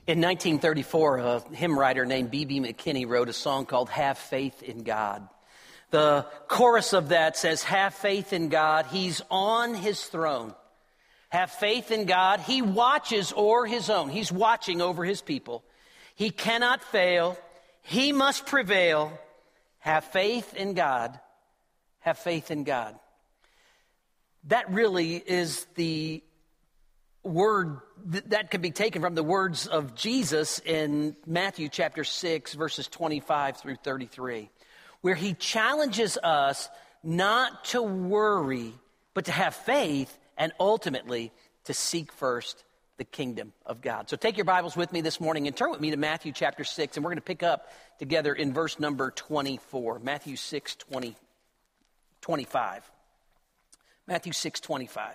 In 1934, a hymn writer named B.B. McKinney wrote a song called Have Faith in God. The chorus of that says, have faith in God, He's on His throne. Have faith in God, He watches o'er His own. He's watching over His people. He cannot fail, He must prevail. Have faith in God, have faith in God. That really is the word that can be taken from the words of Jesus in Matthew chapter 6, verses 25 through 33, where He challenges us not to worry, but to have faith and ultimately to seek first the kingdom of God. So take your Bibles with me this morning and turn with me to Matthew chapter 6, and we're going to pick up together in verse number 24. Matthew 6, 25. Matthew 6, 25.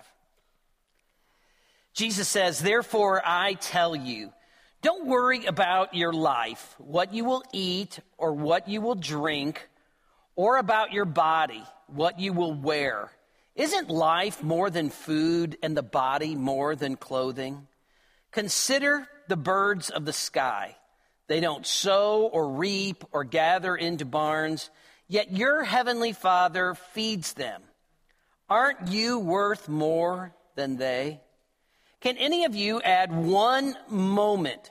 Jesus says, therefore I tell you, don't worry about your life, what you will eat or what you will drink, or about your body, what you will wear. Isn't life more than food and the body more than clothing? Consider the birds of the sky. They don't sow or reap or gather into barns, yet your heavenly Father feeds them. Aren't you worth more than they? Can any of you add one moment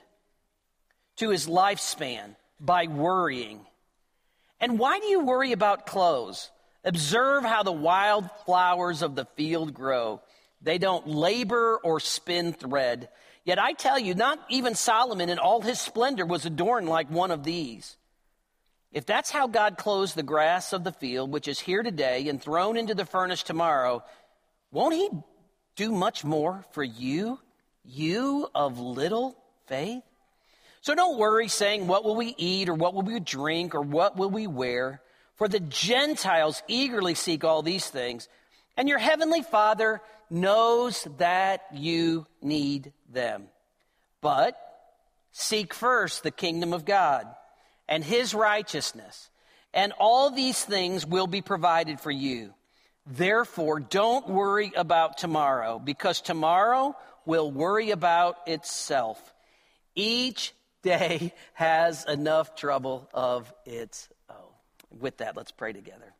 to his lifespan by worrying? And why do you worry about clothes? Observe how the wild flowers of the field grow. They don't labor or spin thread. Yet I tell you, not even Solomon in all his splendor was adorned like one of these. If that's how God clothes the grass of the field, which is here today and thrown into the furnace tomorrow, won't He do much more for you, you of little faith? So don't worry saying, what will we eat or what will we drink or what will we wear? For the Gentiles eagerly seek all these things, and your heavenly Father knows that you need them. But seek first the kingdom of God and His righteousness, and all these things will be provided for you. Therefore, don't worry about tomorrow, because tomorrow will worry about itself. Each day has enough trouble of its own. With that, let's pray together.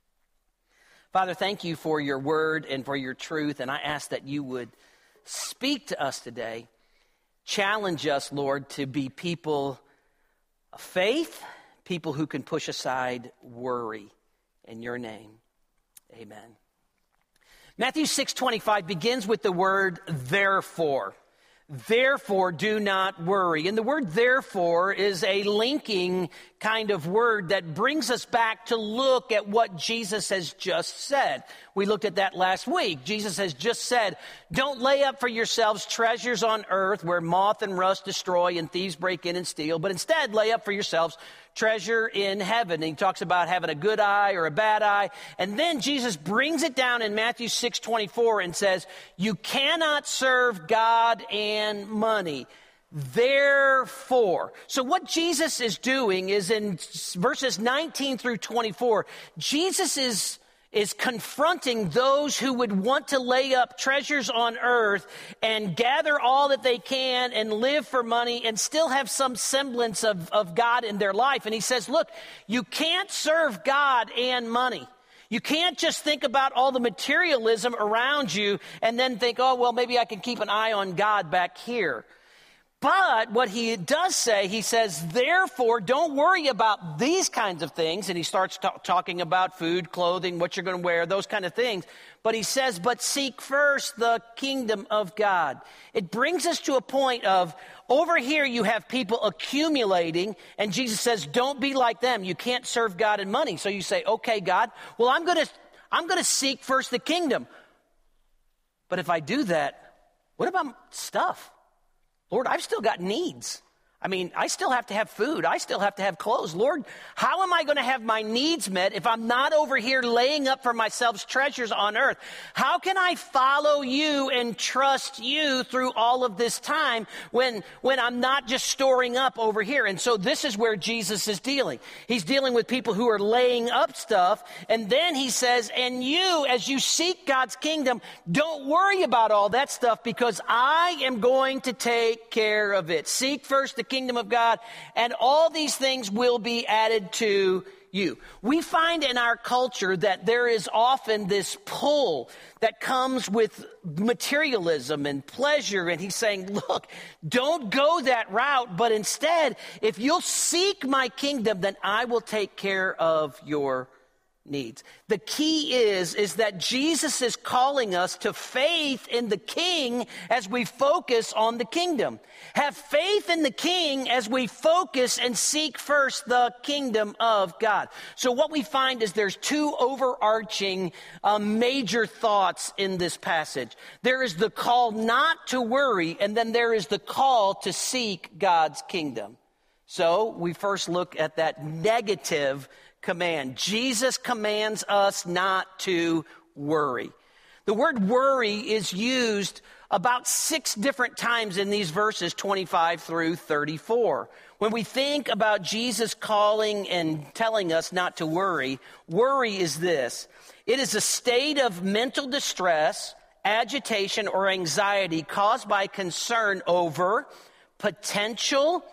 Father, thank you for your word and for your truth, and I ask that you would speak to us today. Challenge us, Lord, to be people of faith, people who can push aside worry. In your name, amen. Matthew 6:25 begins with the word therefore. Therefore, do not worry. And the word therefore is a linking kind of word that brings us back to look at what Jesus has just said. We looked at that last week. Jesus has just said, don't lay up for yourselves treasures on earth where moth and rust destroy and thieves break in and steal, but instead lay up for yourselves treasure in heaven. And he talks about having a good eye or a bad eye. And then Jesus brings it down in Matthew 6:24 and says, you cannot serve God and money. Therefore. So what Jesus is doing is in verses 19 through 24, Jesus is confronting those who would want to lay up treasures on earth and gather all that they can and live for money and still have some semblance of God in their life. And he says, look, you can't serve God and money. You can't just think about all the materialism around you and then think, oh, well, maybe I can keep an eye on God back here. But what he does say, he says, therefore, don't worry about these kinds of things. And he starts talking about food, clothing, what you're going to wear, those kind of things. But he says, but seek first the kingdom of God. It brings us to a point of, over here you have people accumulating, and Jesus says, don't be like them. You can't serve God and money. So you say, okay, God, well, I'm going to seek first the kingdom. But if I do that, what about stuff? Lord, I've still got needs. I mean, I still have to have food. I still have to have clothes. Lord, how am I going to have my needs met if I'm not over here laying up for myself treasures on earth? How can I follow you and trust you through all of this time when I'm not just storing up over here? And so this is where Jesus is dealing. He's dealing with people who are laying up stuff. And then he says, and you, as you seek God's kingdom, don't worry about all that stuff because I am going to take care of it. Seek first the kingdom of God, and all these things will be added to you. We find in our culture that there is often this pull that comes with materialism and pleasure, and he's saying, look, don't go that route, but instead, if you'll seek my kingdom, then I will take care of your needs. The key is that Jesus is calling us to faith in the King as we focus on the kingdom. Have faith in the King as we focus and seek first the kingdom of God. So what we find is there's two overarching major thoughts in this passage. There is the call not to worry, and then there is the call to seek God's kingdom. So we first look at that negative command. Jesus commands us not to worry. The word worry is used about 6 different times in these verses 25 through 34. When we think about Jesus calling and telling us not to worry, worry is this. It is a state of mental distress, agitation, or anxiety caused by concern over potential,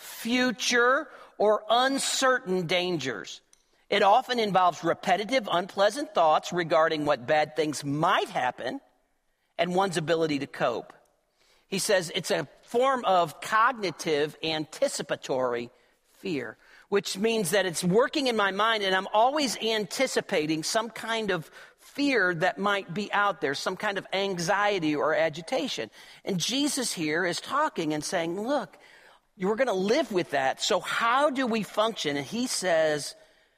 future, or uncertain dangers. It often involves repetitive, unpleasant thoughts regarding what bad things might happen and one's ability to cope. He says it's a form of cognitive anticipatory fear, which means that it's working in my mind and I'm always anticipating some kind of fear that might be out there, some kind of anxiety or agitation. And Jesus here is talking and saying, look, you're going to live with that. So how do we function? And he says,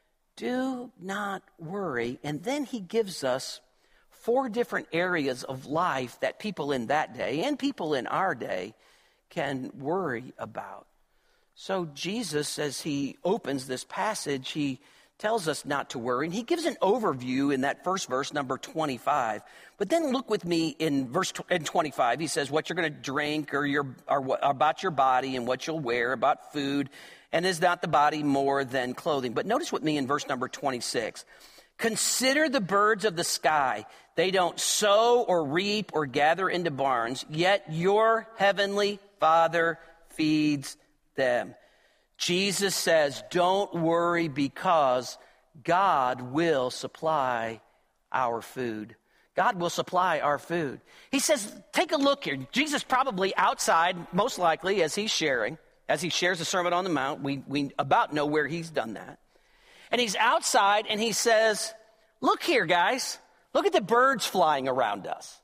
do not worry. And then he gives us 4 different areas of life that people in that day and people in our day can worry about. So Jesus, as he opens this passage, he tells us not to worry. And he gives an overview in that first verse, number 25. But then look with me in verse 25. He says what you're going to drink or about your body and what you'll wear, about food. And is not the body more than clothing? But notice with me in verse number 26. Consider the birds of the sky. They don't sow or reap or gather into barns, yet your heavenly Father feeds them. Jesus says, don't worry because God will supply our food. God will supply our food. He says, take a look here. Jesus probably outside, most likely, as he shares the Sermon on the Mount. We about know where he's done that. And he's outside and he says, look here, guys. Look at the birds flying around us.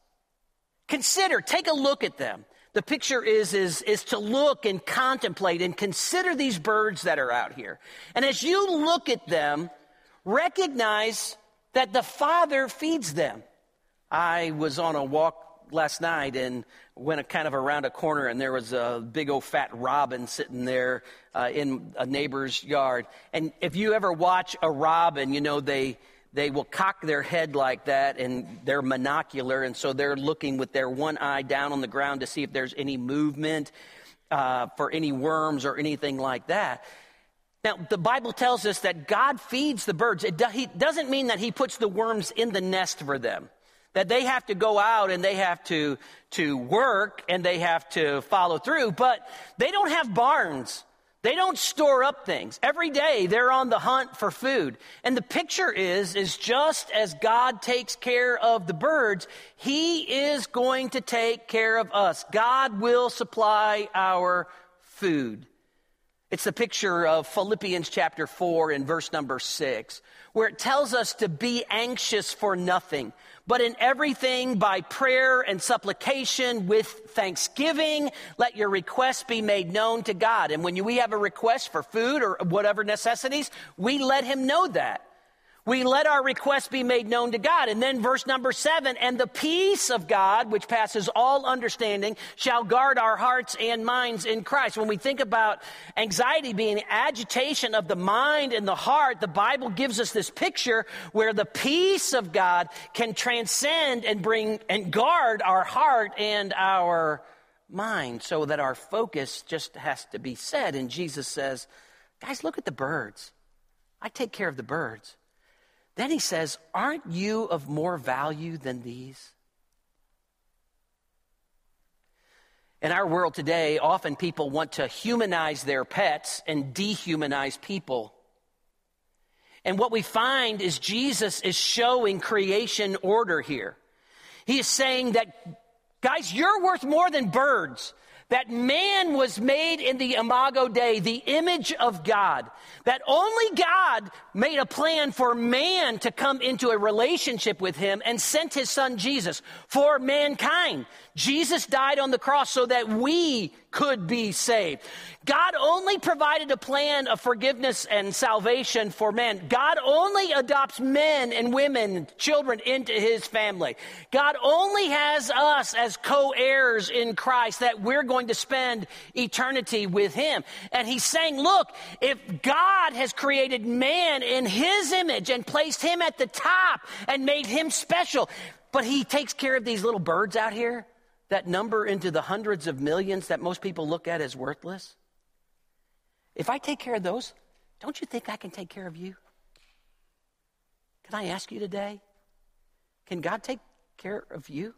Take a look at them. The picture is to look and contemplate and consider these birds that are out here. And as you look at them, recognize that the Father feeds them. I was on a walk last night and went kind of around a corner, and there was a big old fat robin sitting there in a neighbor's yard. And if you ever watch a robin, you know they will cock their head like that, and they're monocular, and so they're looking with their one eye down on the ground to see if there's any movement for any worms or anything like that. Now, the Bible tells us that God feeds the birds. He doesn't mean that he puts the worms in the nest for them, that they have to go out and they have to work and they have to follow through, but they don't have barns. They don't store up things. Every day they're on the hunt for food. And the picture is just as God takes care of the birds, he is going to take care of us. God will supply our food. It's the picture of Philippians chapter 4 and verse number 6, where it tells us to be anxious for nothing, but in everything by prayer and supplication with thanksgiving, let your requests be made known to God. And when we have a request for food or whatever necessities, we let him know that. We let our requests be made known to God. And then verse number 7, and the peace of God, which passes all understanding, shall guard our hearts and minds in Christ. When we think about anxiety being agitation of the mind and the heart, the Bible gives us this picture where the peace of God can transcend and bring and guard our heart and our mind, so that our focus just has to be set. And Jesus says, guys, look at the birds. I take care of the birds. Then he says, aren't you of more value than these? In our world today, often people want to humanize their pets and dehumanize people. And what we find is Jesus is showing creation order here. He is saying that, guys, you're worth more than birds. That man was made in the imago Dei, the image of God. That only God made a plan for man to come into a relationship with him and sent his son Jesus for mankind. Jesus died on the cross so that we could be saved. God only provided a plan of forgiveness and salvation for man. God only adopts men and women, children into his family. God only has us as co-heirs in Christ, that we're going to spend eternity with him. And he's saying, look, if God has created man in his image and placed him at the top and made him special, but he takes care of these little birds out here that number into the hundreds of millions that most people look at as worthless. If I take care of those, don't you think I can take care of you? Can I ask you today, can God take care of you?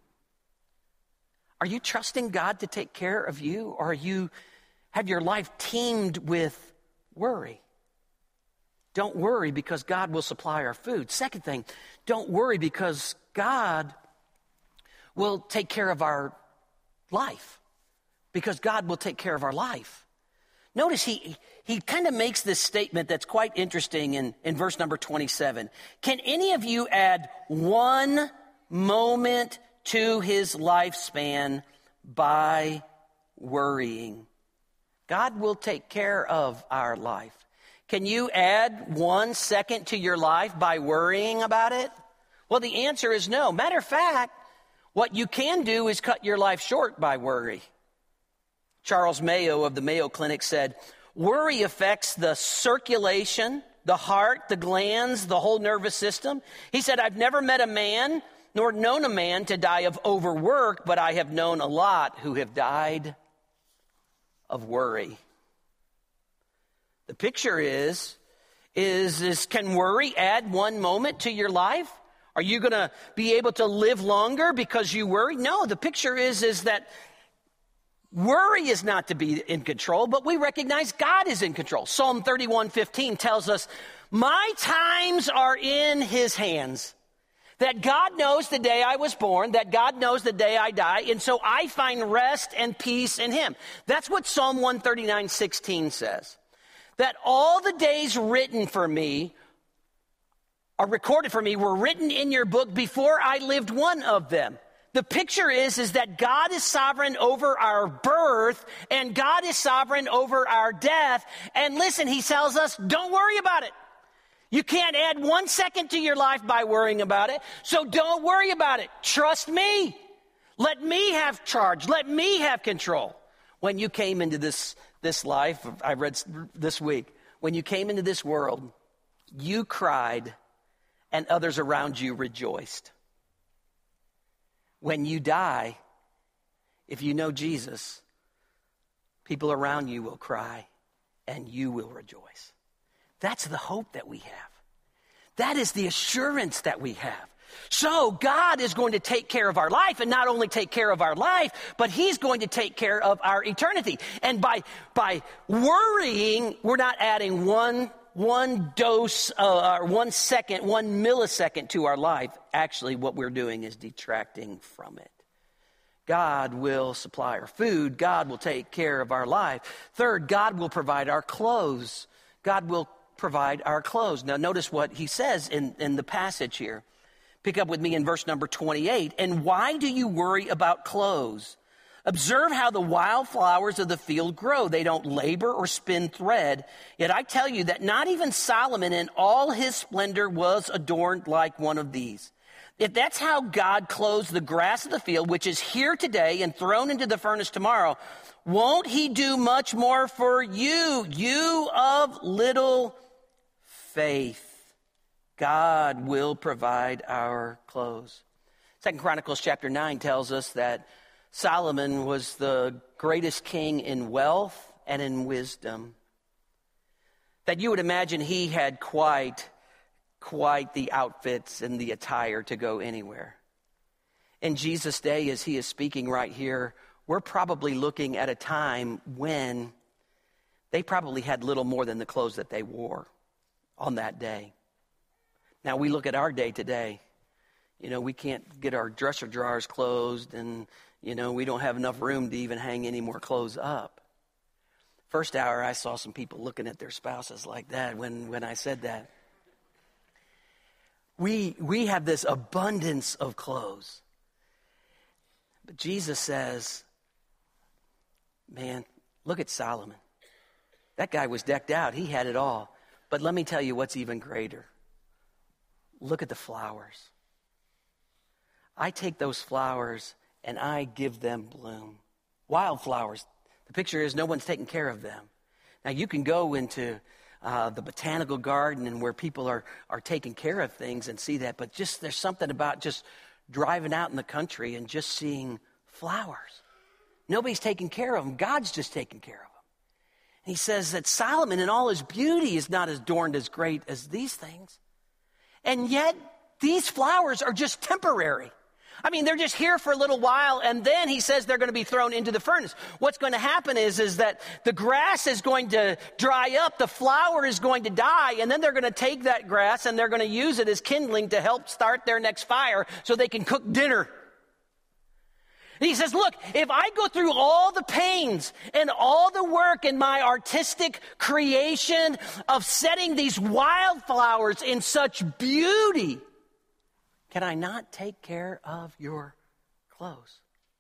Are you trusting God to take care of you, or have your life teemed with worry? Don't worry, because God will supply our food. Second thing, don't worry, because God will take care of our life. Because God will take care of our life. Notice he kind of makes this statement that's quite interesting in verse number 27. Can any of you add one moment to his lifespan by worrying? God will take care of our life. Can you add 1 second to your life by worrying about it? Well, the answer is no. Matter of fact, what you can do is cut your life short by worry. Charles Mayo of the Mayo Clinic said, worry affects the circulation, the heart, the glands, the whole nervous system. He said, I've never met a man nor known a man to die of overwork, but I have known a lot who have died of worry. The picture is can worry add 1 moment to your life? Are you going to be able to live longer because you worry? No, the picture is that worry is not to be in control, but we recognize God is in control. Psalm 31:15 tells us, my times are in his hands. That God knows the day I was born, that God knows the day I die, and so I find rest and peace in him. That's what Psalm 139:16 says. That all the days written for me, are recorded for me, were written in your book before I lived one of them. The picture is that God is sovereign over our birth, and God is sovereign over our death. And listen, he tells us, don't worry about it. You can't add 1 second to your life by worrying about it. So don't worry about it. Trust me. Let me have charge. Let me have control. When you came into this life, I read this week, when you came into this world, you cried and others around you rejoiced. When you die, if you know Jesus, people around you will cry and you will rejoice. That's the hope that we have. That is the assurance that we have. So God is going to take care of our life, and not only take care of our life, but he's going to take care of our eternity. And by worrying, we're not adding one dose, 1 second, 1 millisecond to our life. Actually, what we're doing is detracting from it. God will supply our food. God will take care of our life. Third, God will provide our clothes. God will provide our clothes. Now, notice what he says in the passage here. Pick up with me in verse number 28. And why do you worry about clothes? Observe how the wildflowers of the field grow. They don't labor or spin thread. Yet I tell you that not even Solomon in all his splendor was adorned like one of these. If that's how God clothes the grass of the field, which is here today and thrown into the furnace tomorrow, won't he do much more for you, you of little faith? God will provide our clothes. 2 Chronicles chapter 9 tells us that Solomon was the greatest king in wealth and in wisdom. That you would imagine he had quite the outfits and the attire to go anywhere. In Jesus' day, as he is speaking right here, we're probably looking at a time when they probably had little more than the clothes that they wore on that day. Now, we look at our day today. You know, we can't get our dresser drawers closed, and, you know, we don't have enough room to even hang any more clothes up. First hour, I saw some people looking at their spouses like that when I said that. We have this abundance of clothes. But Jesus says, man, look at Solomon. That guy was decked out. He had it all. But let me tell you what's even greater. Look at the flowers. I take those flowers and I give them bloom. Wildflowers. The picture is no one's taking care of them. Now you can go into the botanical garden and where people are taking care of things and see that. But just there's something about just driving out in the country and just seeing flowers. Nobody's taking care of them. God's just taking care of them. And he says that Solomon in all his beauty is not as adorned as great as these things. And yet, these flowers are just temporary. I mean, they're just here for a little while, and then he says they're going to be thrown into the furnace. What's going to happen is that the grass is going to dry up, the flower is going to die, and then they're going to take that grass and they're going to use it as kindling to help start their next fire so they can cook dinner. And he says, look, if I go through all the pains and all the work in my artistic creation of setting these wildflowers in such beauty, can I not take care of your clothes?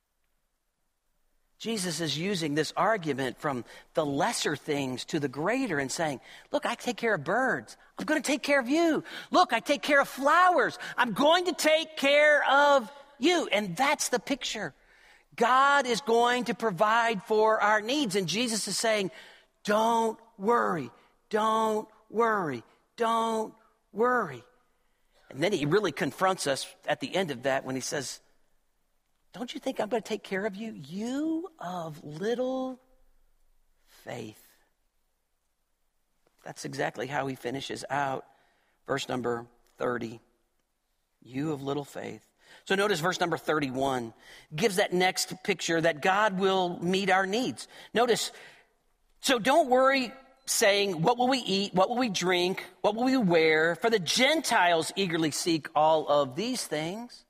Jesus is using this argument from the lesser things to the greater and saying, look, I take care of birds. I'm going to take care of you. Look, I take care of flowers. I'm going to take care of you. And that's the picture. God is going to provide for our needs. And Jesus is saying, don't worry, don't worry, don't worry. And then he really confronts us at the end of that when he says, don't you think I'm going to take care of you? You of little faith. That's exactly how he finishes out verse number 30. You of little faith. So notice verse number 31 gives that next picture that God will meet our needs. Notice, so don't worry saying, what will we eat? What will we drink? What will we wear? For the Gentiles eagerly seek all of these things.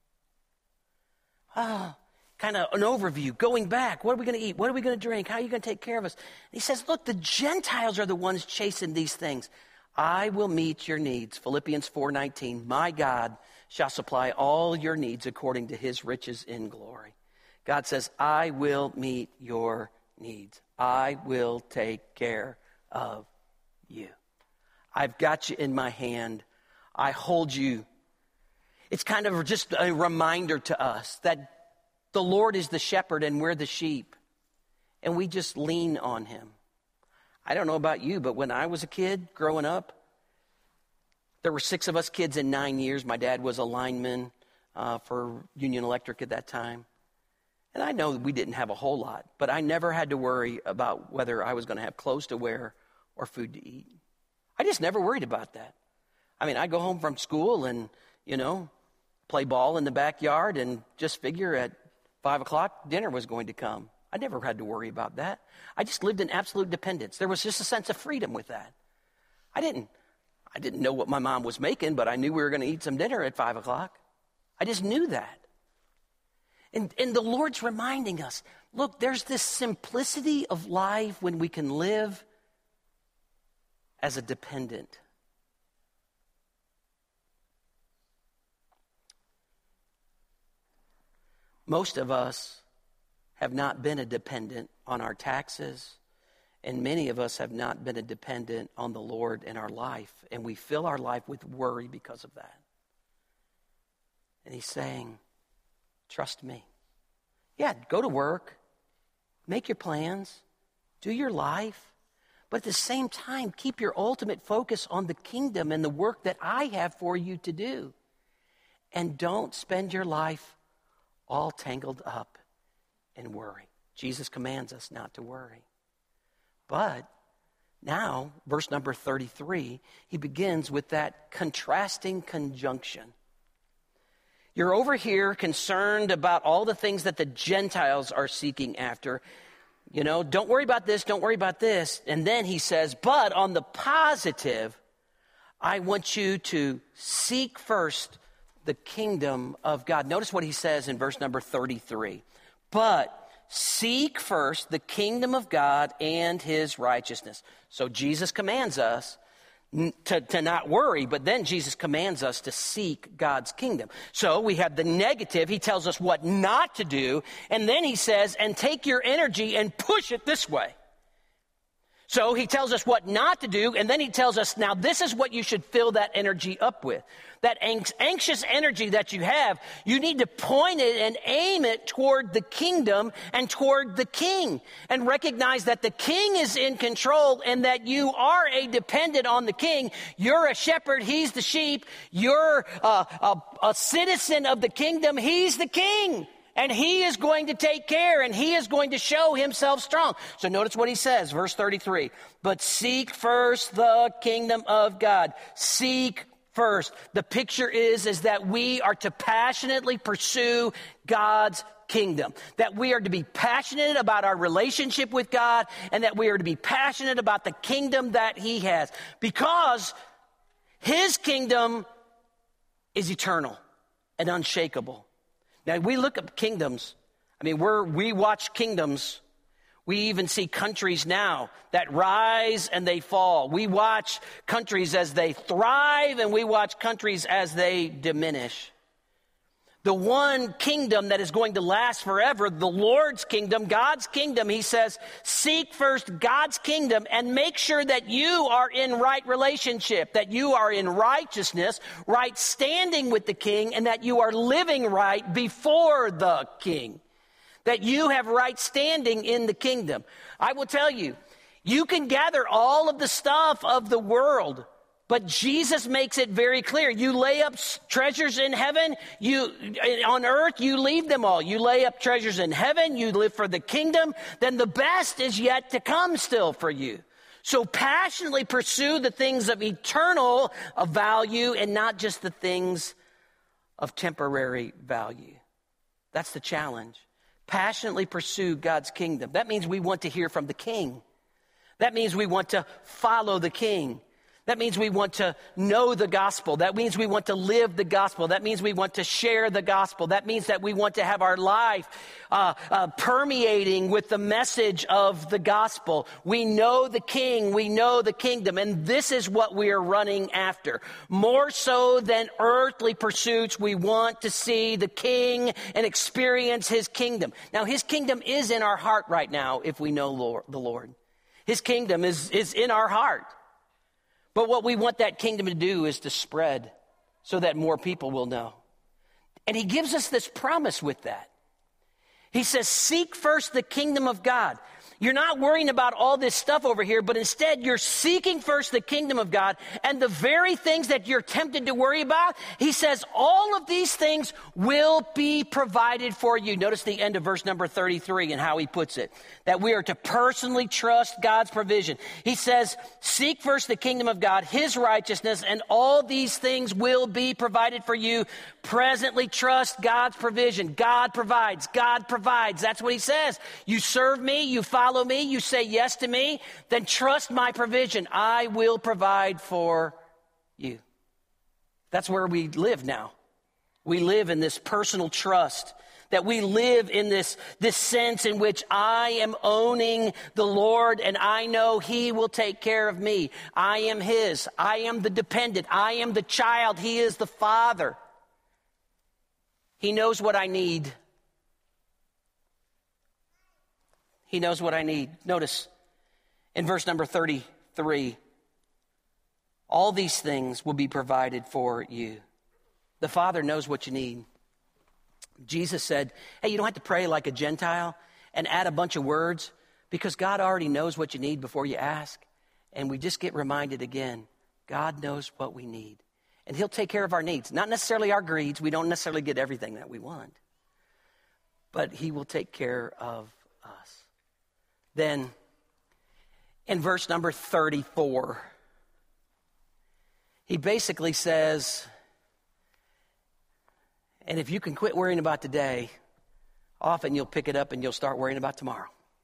Kind of an overview, going back. What are we going to eat? What are we going to drink? How are you going to take care of us? And he says, look, the Gentiles are the ones chasing these things. I will meet your needs. Philippians 4:19, my God shall supply all your needs according to his riches in glory. God says, I will meet your needs. I will take care of you. I've got you in my hand. I hold you. It's kind of just a reminder to us that the Lord is the shepherd and we're the sheep. And we just lean on him. I don't know about you, but when I was a kid growing up, there were 6 of us kids in 9 years. My dad was a lineman for Union Electric at that time. And I know we didn't have a whole lot, but I never had to worry about whether I was going to have clothes to wear or food to eat. I just never worried about that. I mean, I go home from school and, play ball in the backyard and just figure at 5 o'clock dinner was going to come. I never had to worry about that. I just lived in absolute dependence. There was just a sense of freedom with that. I didn't know what my mom was making, but I knew we were going to eat some dinner at 5 o'clock. I just knew that. And the Lord's reminding us, look, there's this simplicity of life when we can live as a dependent. Most of us have not been a dependent on our taxes, and many of us have not been a dependent on the Lord in our life, and we fill our life with worry because of that. And he's saying, trust me. Yeah, go to work, make your plans, do your life, but at the same time, keep your ultimate focus on the kingdom and the work that I have for you to do. And don't spend your life all tangled up in worry. Jesus commands us not to worry. But now, verse number 33, he begins with that contrasting conjunction. You're over here concerned about all the things that the Gentiles are seeking after. You know, don't worry about this, don't worry about this. And then he says, but on the positive, I want you to seek first the kingdom of God. Notice what he says in verse number 33. But seek first the kingdom of God and his righteousness. So Jesus commands us to not worry, but then Jesus commands us to seek God's kingdom. So we have the negative. He tells us what not to do, and then he says, and take your energy and push it this way. So he tells us what not to do, and then he tells us, now this is what you should fill that energy up with. That anxious energy that you have, you need to point it and aim it toward the kingdom and toward the king. And recognize that the king is in control and that you are a dependent on the king. You're a shepherd, he's the sheep. You're a citizen of the kingdom, he's the king. And he is going to take care, and he is going to show himself strong. So notice what he says, verse 33. But seek first the kingdom of God. Seek first. The picture is that we are to passionately pursue God's kingdom. That we are to be passionate about our relationship with God, and that we are to be passionate about the kingdom that he has. Because his kingdom is eternal and unshakable. Now, we look at kingdoms. I mean, we watch kingdoms. We even see countries now that rise and they fall. We watch countries as they thrive, and we watch countries as they diminish. The one kingdom that is going to last forever, the Lord's kingdom, God's kingdom, he says, seek first God's kingdom and make sure that you are in right relationship, that you are in righteousness, right standing with the king, and that you are living right before the king, that you have right standing in the kingdom. I will tell you, you can gather all of the stuff of the world, but Jesus makes it very clear. You lay up treasures in heaven, on earth, you leave them all. You lay up treasures in heaven, you live for the kingdom, then the best is yet to come still for you. So passionately pursue the things of eternal value and not just the things of temporary value. That's the challenge. Passionately pursue God's kingdom. That means we want to hear from the king. That means we want to follow the king. That means we want to know the gospel. That means we want to live the gospel. That means we want to share the gospel. That means that we want to have our life permeating with the message of the gospel. We know the king. We know the kingdom. And this is what we are running after. More so than earthly pursuits, we want to see the king and experience his kingdom. Now, his kingdom is in our heart right now if we know the Lord. His kingdom is in our heart. But what we want that kingdom to do is to spread so that more people will know. And he gives us this promise with that. He says, seek first the kingdom of God. You're not worrying about all this stuff over here, but instead you're seeking first the kingdom of God, and the very things that you're tempted to worry about, he says all of these things will be provided for you. Notice the end of verse number 33 and how he puts it, that we are to personally trust God's provision. He says, seek first the kingdom of God, his righteousness, and all these things will be provided for you. Presently trust God's provision. God provides. God provides. That's what he says. You serve me, you follow me, you say yes to me, then trust my provision. I will provide for you. That's where we live now. We live in this personal trust, that we live in this sense in which I am owning the Lord and I know he will take care of me. I am his. I am the dependent. I am the child. He is the father. He knows what I need. He knows what I need. Notice in verse number 33, all these things will be provided for you. The Father knows what you need. Jesus said, hey, you don't have to pray like a Gentile and add a bunch of words because God already knows what you need before you ask. And we just get reminded again, God knows what we need. And he'll take care of our needs, not necessarily our greeds. We don't necessarily get everything that we want. But he will take care of us. Then in verse number 34, he basically says, and if you can quit worrying about today, often you'll pick it up and you'll start worrying about tomorrow.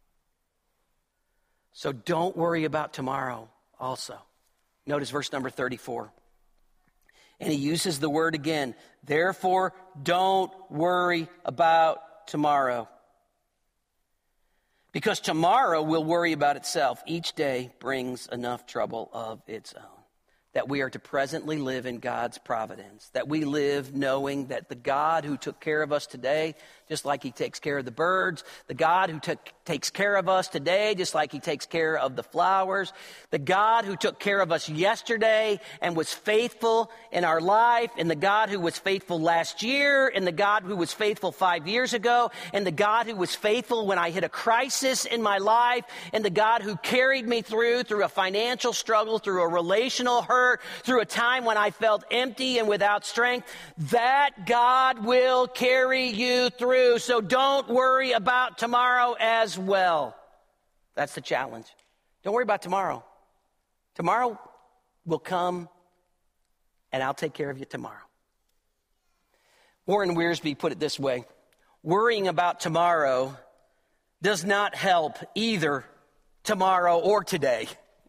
So don't worry about tomorrow also. Notice verse number 34. And he uses the word again. Therefore, don't worry about tomorrow. Because tomorrow will worry about itself. Each day brings enough trouble of its own. That we are to presently live in God's providence. That we live knowing that the God who took care of us today, just like he takes care of the birds, the God who takes care of us today, just like he takes care of the flowers, the God who took care of us yesterday and was faithful in our life, and the God who was faithful last year, and the God who was faithful 5 years ago, and the God who was faithful when I hit a crisis in my life, and the God who carried me through a financial struggle, through a relational hurt, through a time when I felt empty and without strength, that God will carry you through. So don't worry about tomorrow as well. That's the challenge. Don't worry about tomorrow. Tomorrow will come and I'll take care of you tomorrow. Warren Wiersbe put it this way: worrying about tomorrow does not help either tomorrow or today.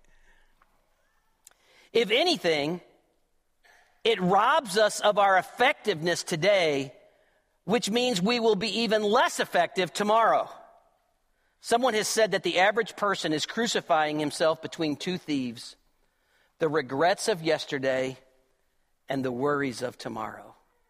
If anything, it robs us of our effectiveness today, which means we will be even less effective tomorrow. Someone has said that the average person is crucifying himself between two thieves: the regrets of yesterday and the worries of tomorrow.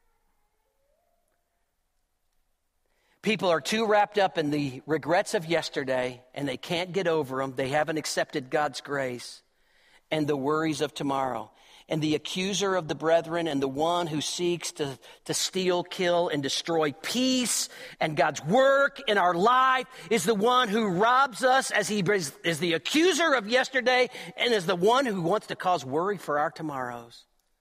People are too wrapped up in the regrets of yesterday, and they can't get over them. They haven't accepted God's grace. And the worries of tomorrow. And the accuser of the brethren and the one who seeks to steal, kill, and destroy peace and God's work in our life is the one who robs us, as he is the accuser of yesterday and is the one who wants to cause worry for our tomorrows.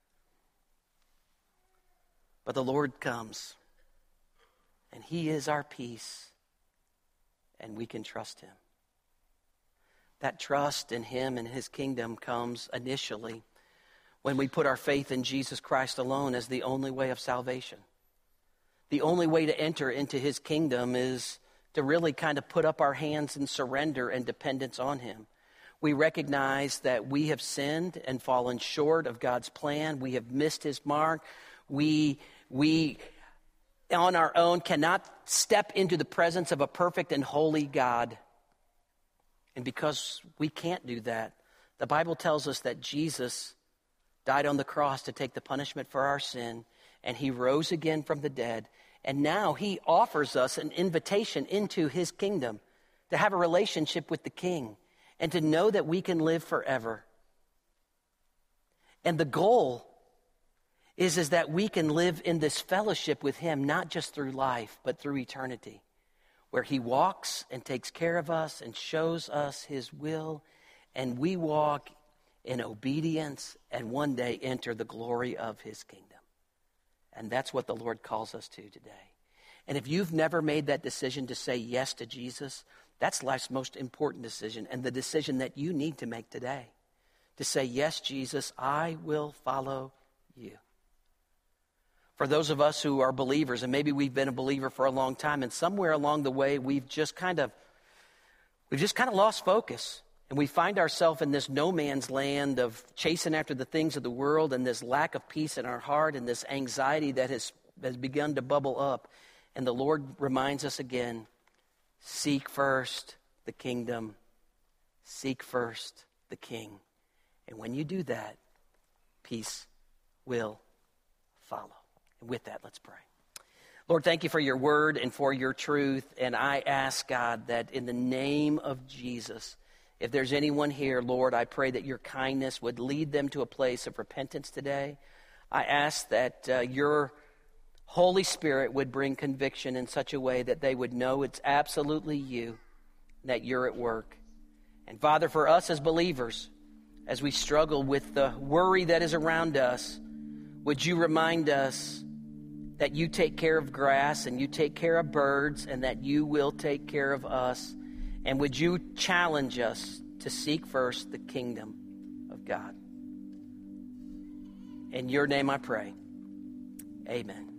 But the Lord comes, and he is our peace, and we can trust him. That trust in him and his kingdom comes initially when we put our faith in Jesus Christ alone as the only way of salvation. The only way to enter into his kingdom is to really kind of put up our hands in surrender and dependence on him. We recognize that we have sinned and fallen short of God's plan. We have missed his mark. We on our own cannot step into the presence of a perfect and holy God. And because we can't do that, the Bible tells us that Jesus died on the cross to take the punishment for our sin, and he rose again from the dead. And now he offers us an invitation into his kingdom to have a relationship with the King and to know that we can live forever. And the goal is that we can live in this fellowship with him, not just through life, but through eternity, where he walks and takes care of us and shows us his will, and we walk in obedience and one day enter the glory of his kingdom. And that's what the Lord calls us to today. And if you've never made that decision to say yes to Jesus, that's life's most important decision, and the decision that you need to make today. To say, yes, Jesus, I will follow you. For those of us who are believers, and maybe we've been a believer for a long time, and somewhere along the way we've just kind of lost focus, and we find ourselves in this no man's land of chasing after the things of the world, and this lack of peace in our heart, and this anxiety that has begun to bubble up. And the Lord reminds us again, seek first the kingdom, seek first the King. And when you do that, peace will follow. And with that, let's pray. Lord, thank you for your word and for your truth. And I ask, God, that in the name of Jesus, if there's anyone here, Lord, I pray that your kindness would lead them to a place of repentance today. I ask that your Holy Spirit would bring conviction in such a way that they would know it's absolutely you, that you're at work. And Father, for us as believers, as we struggle with the worry that is around us, would you remind us that you take care of grass and you take care of birds and that you will take care of us? And would you challenge us to seek first the kingdom of God? In your name I pray. Amen.